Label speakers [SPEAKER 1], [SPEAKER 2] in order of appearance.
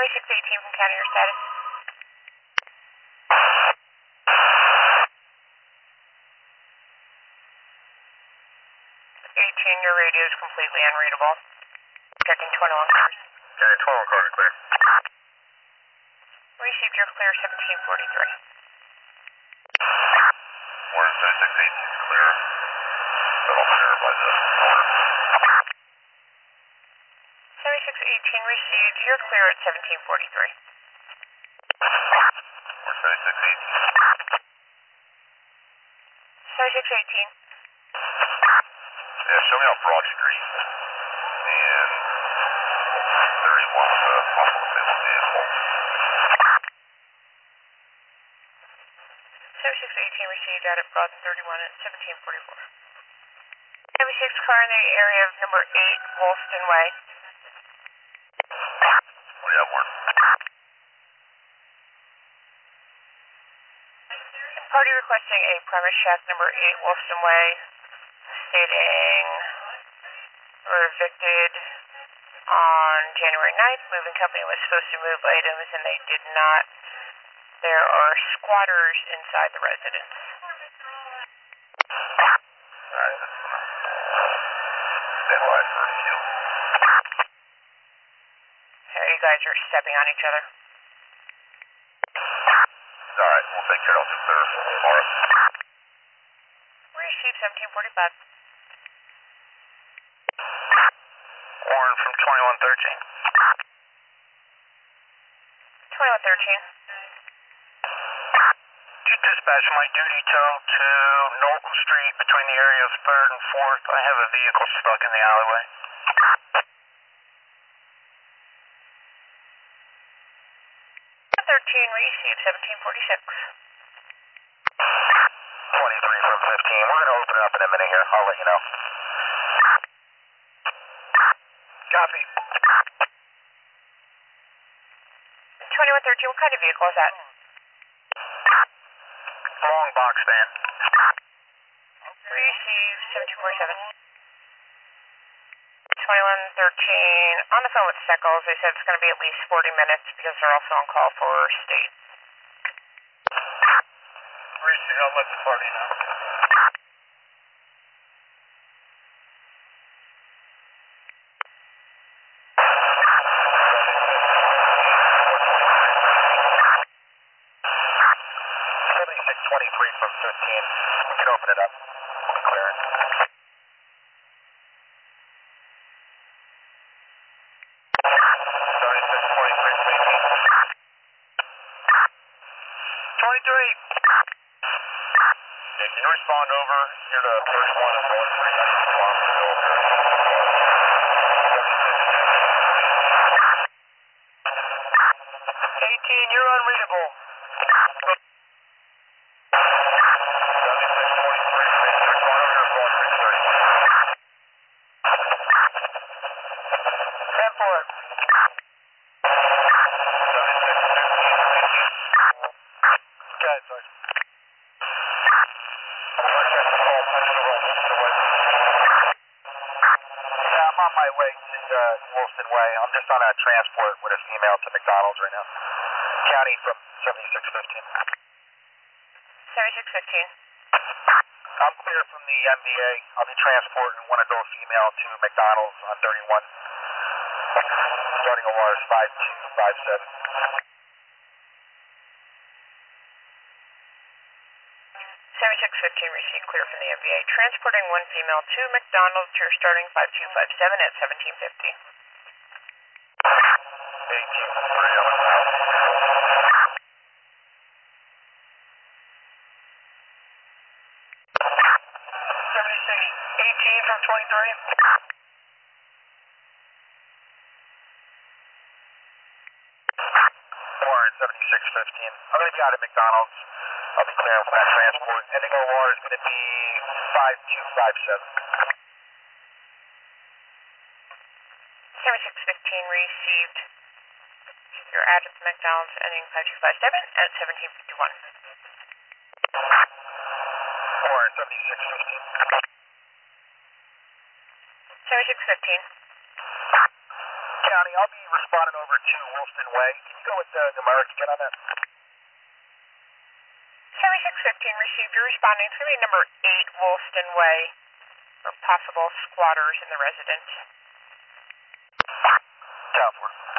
[SPEAKER 1] 7618 from county, your status. 18, your radio is completely unreadable. Checking 21 cars.
[SPEAKER 2] County 21 cars clear.
[SPEAKER 1] Received your clear 1743.
[SPEAKER 2] Warren 7618 is clear. Little clear by the owner.
[SPEAKER 1] 7618 received, you're clear at 1743.
[SPEAKER 2] Warren 7618.
[SPEAKER 1] 7618.
[SPEAKER 2] Yeah, show me on Broad Street and 31 with the automobile vehicle.
[SPEAKER 1] 7618 received out at Broad 31 at 1744. 76 car in the area of number 8 Woolston Way.
[SPEAKER 2] What do you have, Warren?
[SPEAKER 1] Party requesting a premise check number 8 Woolston Way, stating were evicted on January 9th. Moving company was supposed to move items and they did not. There are squatters inside the residence.
[SPEAKER 2] Alright, that's stand by for a few.
[SPEAKER 1] So you guys are stepping on each other.
[SPEAKER 2] Alright, we'll take care of it there tomorrow.
[SPEAKER 1] Received 1745.
[SPEAKER 2] Warren from 2113.
[SPEAKER 1] 2113.
[SPEAKER 2] Dispatch my duty tow to Norton Street between the areas 3rd and 4th. I have a vehicle stuck in the alleyway.
[SPEAKER 1] 13 received 1746.
[SPEAKER 2] 23 from 15. We're going to open it up in a minute here. I'll let you know. Copy.
[SPEAKER 1] 2113, what kind of vehicle is that?
[SPEAKER 2] Long box van.
[SPEAKER 1] Received 1747. 2113, on the phone with Steckles. They said it's going to be at least 40 minutes because they're also on call for state.
[SPEAKER 2] Received, I'll let the party know. From 15. We can open it up. Clear it. 23. Yeah, can you respond over? You're the first one in Broad Street. I need to respond to go over. 18, you're unreadable. 10-4. On a transport with his email to McDonald's right now. County from 7615.
[SPEAKER 1] 7615.
[SPEAKER 2] I'm clear from the MBA. I'll be transporting one adult female to McDonald's on 31. Starting OR is 5257.
[SPEAKER 1] 7615 received clear from the MBA. Transporting one female to McDonald's. You're starting 5257 at 1750.
[SPEAKER 2] 18 from 23. Warren 7615. I'm going to be out at McDonald's. I'll be clearing for that transport. Ending OR is going to be 5257.
[SPEAKER 1] 7615 received. You're out at the McDonald's ending 5257 at 1751.
[SPEAKER 2] Warren 7615.
[SPEAKER 1] 7615.
[SPEAKER 2] Johnny, I'll be responding over to Wolfson Way. Can you go with the Merrick again on that?
[SPEAKER 1] 7615 received. You're responding to the number 8 Wolfson Way for possible squatters in the residence.
[SPEAKER 2] Tower 4.